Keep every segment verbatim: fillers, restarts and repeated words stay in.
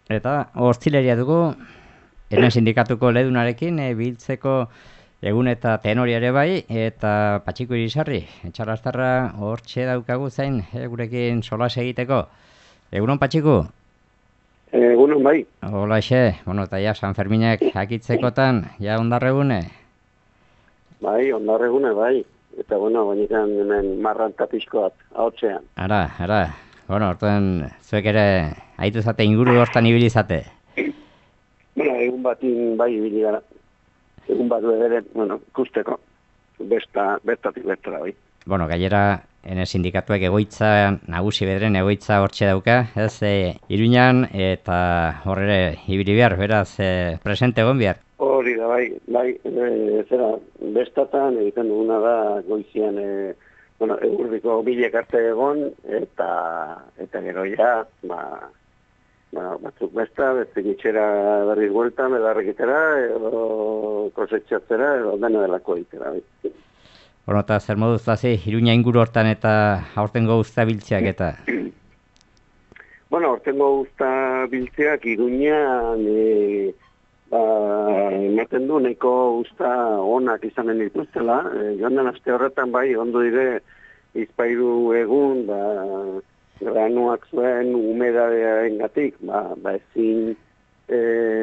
Eta hortzileria dugu, enen sindikatuko ledunarekin, e, biltzeko egun eta tenori ere bai, eta Patxiku Irisarri, etxalastarra hortxe daukagu zain, e, gurekin solas egiteko. Egunon, Patxiku? Egunon bai. Hola, xe, bueno, eta ja, San Ferminek akitzekotan, ja ondarregune? Bai, ondarregune bai. Eta, bueno, bainetan hemen marran tapiskoat, ahotzean. Ara, ara, bueno, orten zuek ere haitu zate inguru hortan ibili zate. Bueno, egun batin bai ibili gara. Egun bat bederen, bueno, ikusteko, besta, bertatik bertara bai. Bueno, gainera, ene sindikatuek egoitza, nagusi bederen egoitza hortxe dauka, ez, e, Iruñan, eta horre ibili behar, beraz, e, presente egon behar. Hori da, bai, bai, e, zera, bestatan egiten duguna da goizian, e, bueno, egurdiko bilek arte egon, eta, eta gero ja, ba, ba, batzuk besta, beste gitxera berriz buelta, medarrekitera, edo kosetxatzera, edo dena delako egitera, bai. Bueno, eta zer moduz dazi, Iruña inguru hortan eta aurtengo usta biltzeak eta? Bueno, aurtengo usta biltzeak Iruñan, e, ba, ematen du nahiko usta onak izanen dituztela. E, joan den aste horretan bai, ondo dire, izpairu egun, ba, granuak zuen humedadearen gatik, ba, ba ezin e,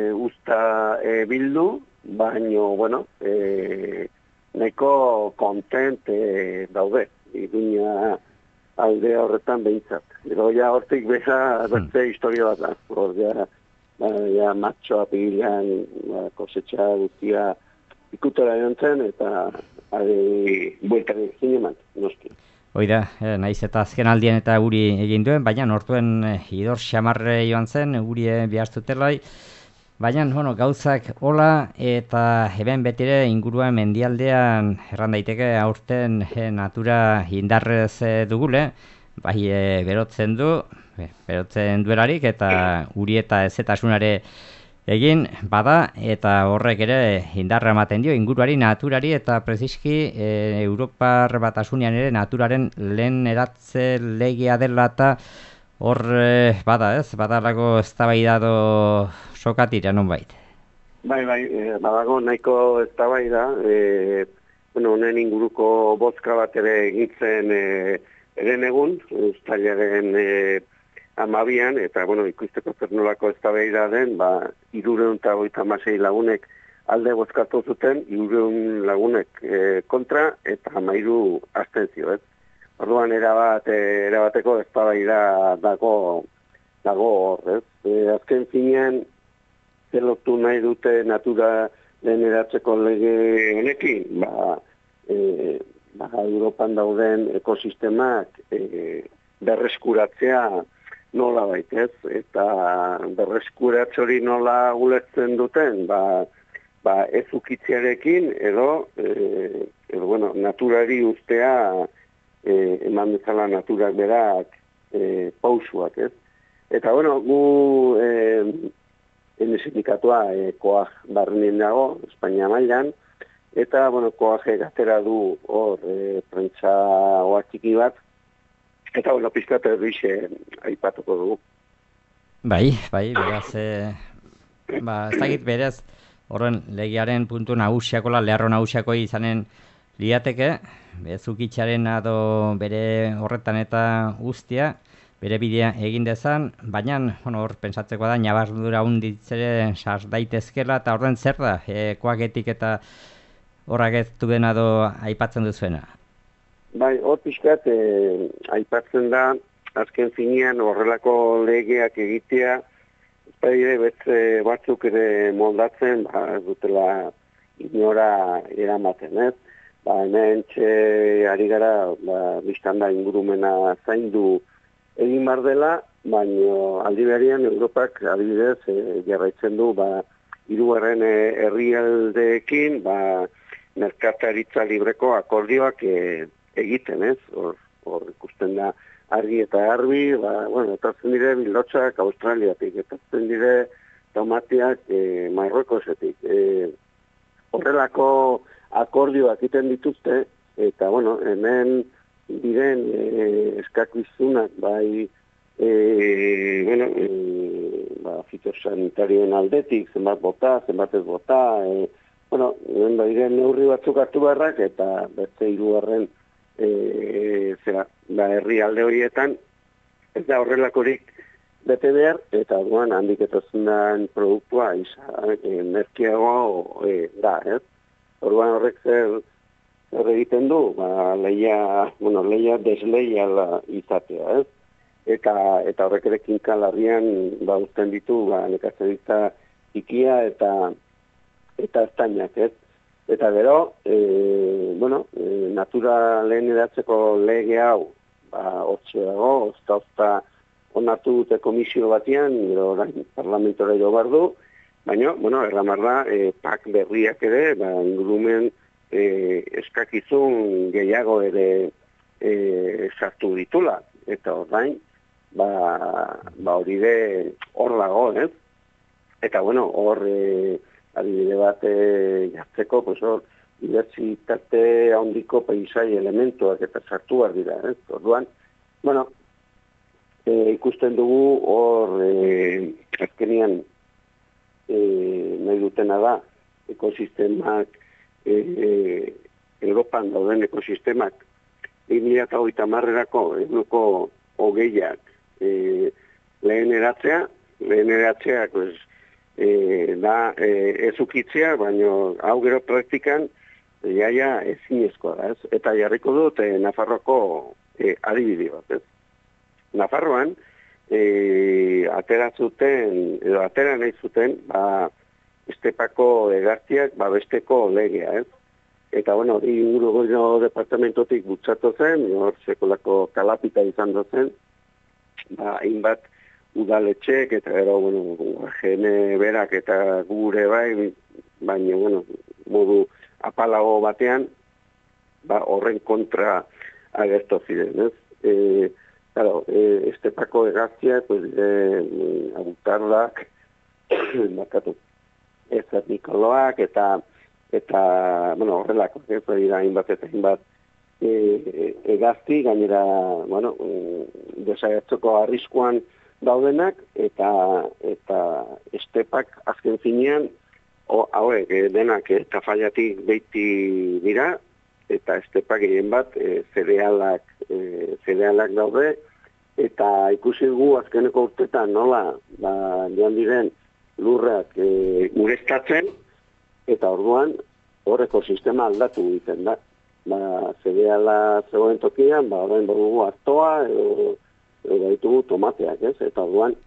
usta e, bildu, baino, bueno, e, nahiko kontent e, daude, Iruña alde horretan behintzat. Gero ja hortik beza beste historia bat da. Hor ja, ba, ja matxoa pigilean ba, kosetxa guztia ikutera jontzen eta ari bueltari zineman, noski. Oida, eh, naiz eta azken aldien eta guri egin duen, baina nortuen eh, idor xamarre joan zen, guri eh, bihaztutelai. Baina, bueno, gauzak hola eta hemen betire inguruan mendialdean erran daiteke aurten e, natura indarrez e, dugule, bai e, berotzen du, be, berotzen duelarik eta uri eta ezetasunare egin bada eta horrek ere indarra ematen dio inguruari, naturari eta preziski e, Europar Batasunean ere naturaren lehen eratze legea dela eta hor e, bada ez, badalako eztabaida do sokatira non bait. Bai, bai, e, badago nahiko eztabaida, e, bueno, honen inguruko bozka bat ere egintzen e, eren egun, uztailaren e, amabian, eta, bueno, ikusteko zer nolako eztabaida den, ba, hirureun eta hogeita hamasei lagunek alde bozkatu zuten, hirureun lagunek e, kontra, eta hamairu abstentzio, ez? Orduan erabat, erabateko eztabaida dago, dago hor, ez? E, azken finean, zelotu nahi dute natura deneratzeko lege honekin, ba, e, ba, Europan dauden ekosistemak e, berreskuratzea nola baitez, eta berreskuratze hori nola ulertzen duten, ba, ba ez ukitzearekin edo, e, edo bueno, naturari ustea e, eman bezala naturak berak e, pausuak, ez? Eta, bueno, gu e, ene sindikatua e, koag barrenien dago, Espainia mailan, eta, bueno, koage gatera du hor e, prentsa oa txiki bat, eta, bueno, pizkat erdixe aipatuko dugu. Bai, bai, beraz, e, ba, ez dakit berez, horren legiaren puntu nagusiakola, leharro nagusiako izanen liateke, bezukitxaren ado bere horretan eta guztia, bere bidea egin dezan, baina, bueno, hor pentsatzeko da, nabardura hunditzere sar daitezkela, eta horren zer da, e, koagetik eta horrak ez du dena do aipatzen duzuena? Bai, hor pixkat, e, aipatzen da, azken finean horrelako legeak egitea, ezpadire betze batzuk ere moldatzen, ba, ez dutela inora eramaten, ez? Ba, hemen txe ari gara, ba, biztanda ingurumena zaindu egin bar dela, baina aldi berean Europak adibidez e, jarraitzen du ba, hirugarren e, herrialdeekin ba, merkataritza libreko akordioak e, egiten, ez? Hor, hor ikusten da argi eta garbi, ba, bueno, etortzen dire bildotzak Australiatik, etortzen dire tomateak e, Marruekosetik. E, horrelako akordioak egiten dituzte, eta, bueno, hemen diren e, eskakizunak, bai, e, bueno, e, ba, sanitarioen aldetik, zenbat bota, zenbat ez bota, e, bueno, diren neurri batzuk hartu beharrak, eta beste hirugarren e, zera, da herri alde horietan, ez da horrelakorik bete behar, eta duan handik etozen produktua izan, e, merkeago e, da, ez? Orduan horrek zer, zer egiten du, ba, leia, bueno, leia desleiala izatea, ez? Eta, eta horrek ere kinka larrian ba, uzten ditu ba, nekazaritza txikia eta eta eztainak, ez? Eta gero, e, bueno, e, natura lehen eratzeko lege hau, ba, hortxe dago, ozta-ozta onartu dute komisio batean, orain parlamentora jo bar du, baina, bueno, erramarra, e, pak berriak ere, ba, ingurumen e, eskakizun gehiago ere e, sartu ditula, eta orain, ba, ba hori de hor dago, ez? Eta, bueno, hor e, adibide bat e, jartzeko, pues hor, dibertsitate handiko paisai elementuak eta sartuak dira, ez? Orduan, bueno, e, ikusten dugu hor e, azkenian e, nahi dutena da ekosistemak, e, e, Europan dauden ekosistemak, bi mila hogeita hamarerako ehuneko hogeiak e, lehen eratzea, lehen eratzeak pues, e, da e, ez ukitzea, baina hau gero praktikan jaia ezinezkoa da, ez? Eta jarriko dut e, Nafarroko e, adibide bat, ez? Nafarroan e, atera zuten, edo atera nahi zuten, ba, estepako egartiak babesteko legea, ez? Eta, bueno, hori inguru goino departamentotik butxatu zen, hor sekolako kalapita izan zen, ba, hainbat udaletxek, eta gero, bueno, jene berak eta gure bai, baina, bueno, modu apalago batean, ba, horren kontra agertu ziren, ez? E, claro, e, estepako egaztiak, pues, dire, agutardak, bakatu, ezat Nikoloak, eta eta, bueno, horrelako, ez dira hainbat eta hainbat e, egazti, gainera, bueno, desagertzeko arriskuan daudenak, eta eta estepak azken finean, hauek, e, denak eta faiatik beiti dira, eta estepak egin bat, e, zerealak, e, zerealak daude, eta ikusi dugu azkeneko urtetan, nola, ba, joan diren lurrak e, ureztatzen, eta orduan, hor ekosistema aldatu egiten da. Ba, zereala zegoen tokian, ba, orain badugu hartoa, edo, edo ditugu tomateak, ez? Eta orduan,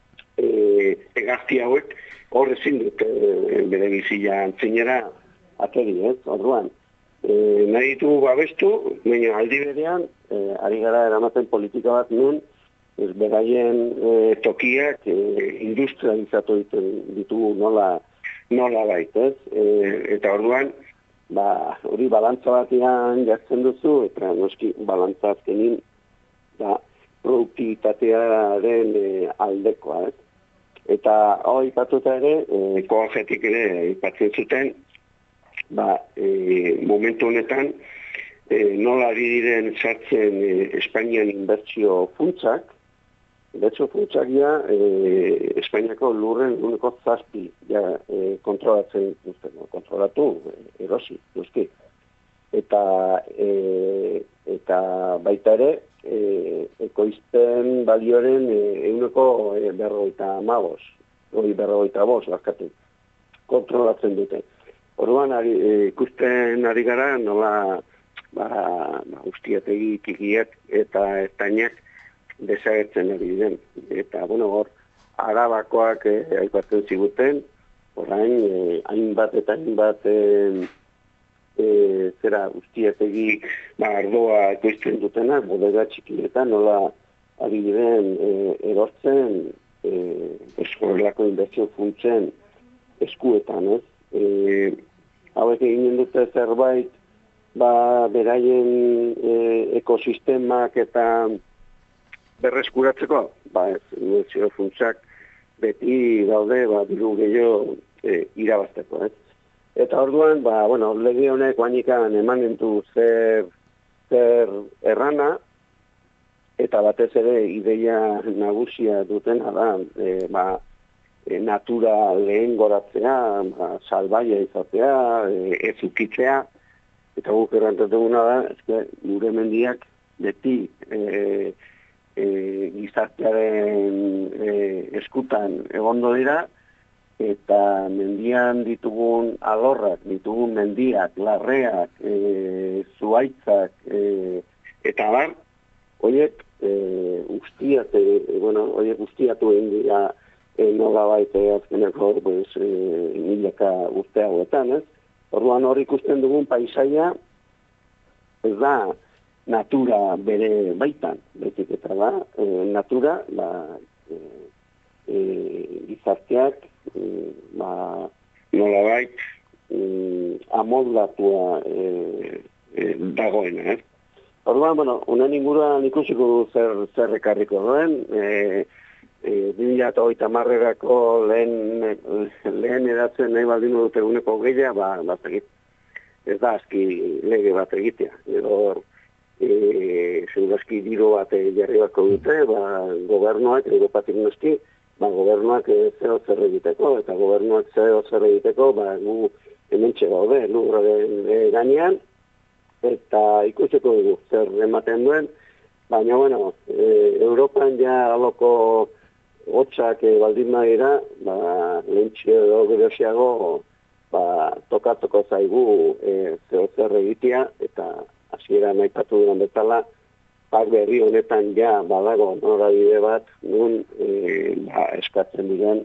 e, egazti hauek hor ezin dut e, bere bizila antzinera ateri, ez? Orduan, e, nahi ditugu babestu, baina aldi berean, e, ari gara eramaten politika bat nun, ez beraien e, tokiak e, industrializatu ditugu nola nola baitez, e, eta orduan, ba, hori balantza batean jartzen duzu, eta noski balantza azkenin, da, produktibitatearen e, aldekoa, ez? Eta hori ipatuta ere, e, koajetik ere ipatzen zuten, ba, e, momentu honetan, e, nola ari diren sartzen e, Espainian inbertsio funtsak, Betxo funtsak ja, e, Espainiako lurren uneko zazpi ja, e, kontrolatzen duzten, kontrolatu, e, erosi, duzki. Eta, e, eta baita ere, e, ekoizpen balioren e, euneko e, berrogeita amabos, hori berrogeita bost, barkatu, kontrolatzen dute. Orduan, ari, e, ikusten ari gara, nola, ba, ba ustiategi, tikiak eta estainak, desagertzen ari diren. Eta, bueno, hor, arabakoak eh, aipatzen ziguten, orain, eh, hainbat eta hainbat eh, eh, zera guztietegi ba, ardoa ekoizten dutena, bodega txikietan, nola ari diren eh, erortzen eh, horrelako inbertsio funtzen eskuetan, ez? Eh, hauek egin dute zerbait, ba, beraien eh, ekosistemak eta berreskuratzeko, ba ez, inbertsio funtsak beti daude, ba, diru gehiago e, irabazteko, ez? Eta orduan, ba, bueno, lege honek guanikan emanen du zer, zer errana, eta batez ere ideia nagusia dutena da, e, ba, e, natura lehen goratzea, ba, salbaia izatea, e, ez ukitzea, eta guk errantatuguna da, ezke, gure mendiak beti e, e, gizartearen e, eskutan egondo dira, eta mendian ditugun alorrak, ditugun mendiak, larreak, e, zuaitzak, e, eta bar, horiek e, guztiat, e, bueno, horiek guztiatu egin dira e, nola baita azkeneko pues, e, milaka urte hauetan, ez? Orduan hor ikusten dugun paisaia ez da natura bere baitan, betik eta da, e, natura, ba, e, e, gizarteak, e, ba, nola bait, e, amoldatua e, e, dagoena, ez? Orduan, bueno, unen inguruan ikusiko du zer, zer ekarriko duen, e, e, bi mila hogeita hamarrerako lehen, lehen edatzen nahi baldin dut eguneko gehiago, ba, bat egit. Ez da aski lege bat egitea. Edo, e, zeudazki diro bat jarri bako dute, ba, gobernuak, Europatik noski, ba, gobernuak zeo zer egiteko, eta gobernuak zeo zer egiteko, ba, gu hemen txegaude, lurraren gainean, eta ikusiko dugu zer ematen duen, baina, bueno, e, Europan ja aloko hotxak e, baldin badira, ba, lehentxe edo gerosiago, ba, tokatuko zaigu e, zeo zer egitea, eta hasiera aipatu duan bezala, pak berri honetan ja badago norabide bat, nun e, ba, eskatzen diren,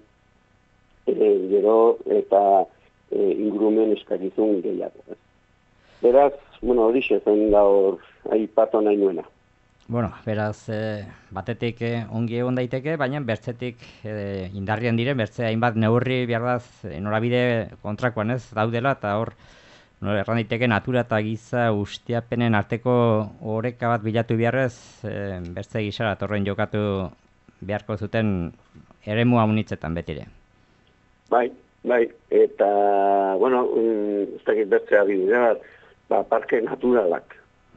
e, gero eta e, ingurumen eskakizun gehiago. Beraz, bueno, horixe zen gaur aipatu nahi nuena. Bueno, beraz, e, batetik e, ongi egon daiteke, baina bertzetik e, indarrian diren, bertze hainbat neurri behardaz e, norabide kontrakoan ez daudela, eta hor, no, erran daiteke natura eta giza ustiapenen arteko oreka bat bilatu beharrez, e, bertze gisara torren jokatu beharko zuten eremua unitzetan betire. Bai, bai, eta, bueno, ez dakit bertzea adibide bat, ba, parke naturalak,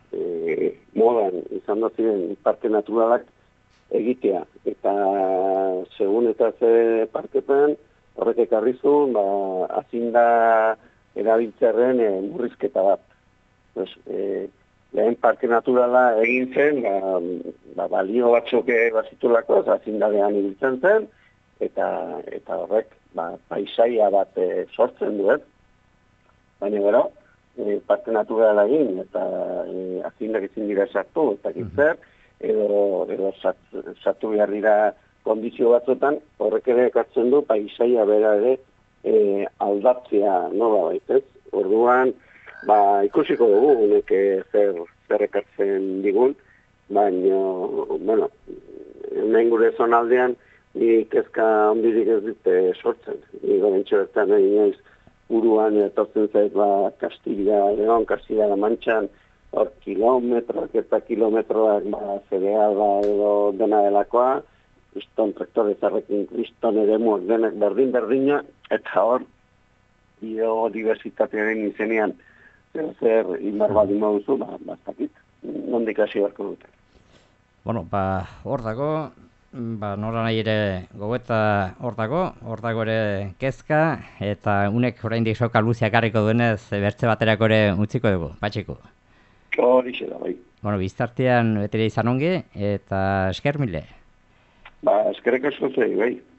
e, modan izan da ziren parke naturalak egitea, eta segun eta ze parketan horrek ekarrizun, ba, azinda erabiltzerren e, murrizketa bat. Pues, e, lehen parke naturala egin zen, ba, ba, balio batzuk bazitulako, azindadean ibiltzen zen, eta, eta horrek ba, paisaia bat e, sortzen duet, baina gero, E, parte naturala egin, eta e, azindak ezin dira sartu, eta gitzer, edo, edo sartu behar dira kondizio batzuetan, horrek ere ekartzen du, paisaia bera ere e, aldatzea nola baitez. Orduan, ba, ikusiko dugu, unek zer, zer ekartzen digun, baina, bueno, hemen gure zonaldean, ni kezka ondirik ez dute sortzen. Ni gobentxo bertan egin naiz, buruan etortzen zait, ba, Kastilla, León, Kastilla-La Manchan, hor kilometroak eta kilometroak, ba, zereal, ba, edo dena delakoa, kriston traktorezarrekin, kriston eremuak denak berdin-berdina, eta hor, biodiversitatearen izenean, zer, zer inbar baldin baduzu, ba, bastakit, nondik hasi beharko dute. Bueno, ba, hor dago, ba, nora nahi ere gogoeta hor dago, hor dago ere kezka, eta unek oraindik soka luziak harriko duenez, bertze baterako ere utziko dugu, patxiko. Horixe da, bai. Bueno, biztartean betire izan ongi, eta esker mile. Ba, eskerrik asko zei, bai.